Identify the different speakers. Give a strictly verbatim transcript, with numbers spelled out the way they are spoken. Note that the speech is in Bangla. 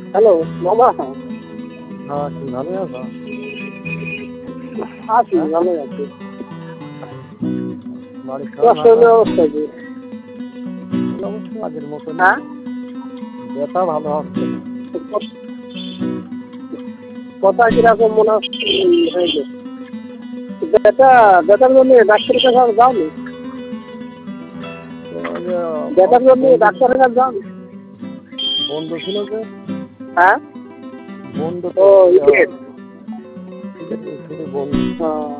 Speaker 1: হ্যালো মামা।
Speaker 2: হ্যাঁ, কি ভালো আছো?
Speaker 1: আছি, ভালোই আছি।
Speaker 2: বাড়ির
Speaker 1: তোমার
Speaker 2: সবাই ভালো
Speaker 1: শরীরের
Speaker 2: আছে?
Speaker 1: অবস্থা কি?
Speaker 2: অবশ্য আগের মতন
Speaker 1: হ্যাঁ,
Speaker 2: ব্যথা ভালো হচ্ছে না।
Speaker 1: কথা কিরকম মনে হচ্ছে হয়েছে? ব্যথা ব্যথার জন্য ডাক্তারের কাছে আর যাওনি?
Speaker 2: তো ওই যে
Speaker 1: ব্যথার জন্য
Speaker 2: বন্ধু
Speaker 1: ডাক্তারের কাছে যাওনি?
Speaker 2: বন্ধু ছিল যে
Speaker 1: হ্যাঁ,
Speaker 2: বন্ধু
Speaker 1: ও
Speaker 2: তো
Speaker 1: ইটের।
Speaker 2: শুধু বন্ধু।
Speaker 1: ও